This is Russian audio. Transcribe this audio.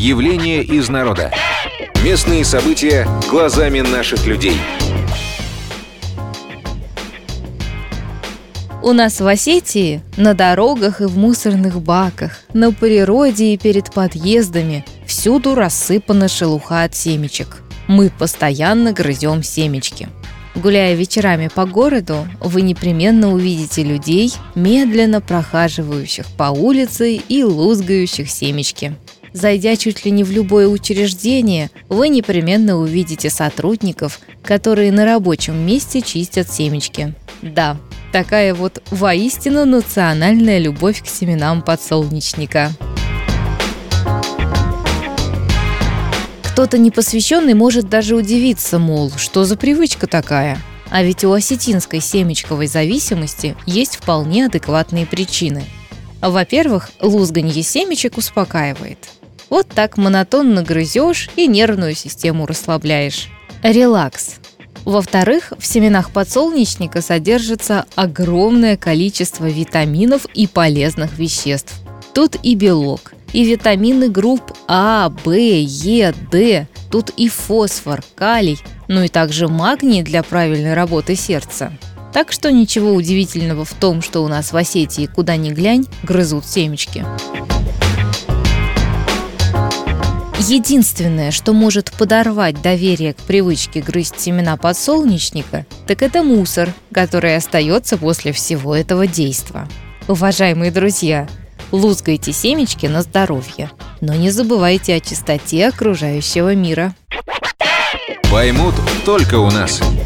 Явления из народа. Местные события глазами наших людей. У нас в Осетии на дорогах и в мусорных баках, на природе и перед подъездами всюду рассыпана шелуха от семечек. Мы постоянно грызем семечки. Гуляя вечерами по городу, вы непременно увидите людей, медленно прохаживающих по улице и лузгающих семечки. Зайдя чуть ли не в любое учреждение, вы непременно увидите сотрудников, которые на рабочем месте чистят семечки. Да, такая вот воистину национальная любовь к семенам подсолнечника. Кто-то непосвященный может даже удивиться, мол, что за привычка такая? А ведь у осетинской семечковой зависимости есть вполне адекватные причины. Во-первых, лузганье семечек успокаивает. Вот так монотонно грызешь и нервную систему расслабляешь. Релакс. Во-вторых, в семенах подсолнечника содержится огромное количество витаминов и полезных веществ. Тут и белок, и витамины групп А, В, Е, Д. Тут и фосфор, калий, ну и также магний для правильной работы сердца. Так что ничего удивительного в том, что у нас в Осетии куда ни глянь, грызут семечки. Единственное, что может подорвать доверие к привычке грызть семена подсолнечника, так это мусор, который остается после всего этого действа. Уважаемые друзья, лузгайте семечки на здоровье, но не забывайте о чистоте окружающего мира. Поймут только у нас.